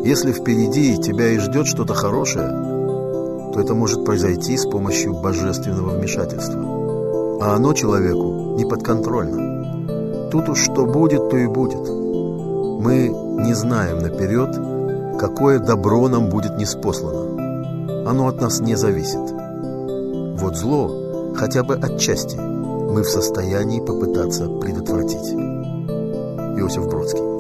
Если впереди тебя и ждет что-то хорошее, то это может произойти с помощью божественного вмешательства. А оно человеку не подконтрольно. Тут уж что будет, то и будет. Мы не знаем наперед, какое добро нам будет ниспослано. Оно от нас не зависит. Вот зло, хотя бы отчасти, мы в состоянии попытаться предотвратить. Иосиф Бродский.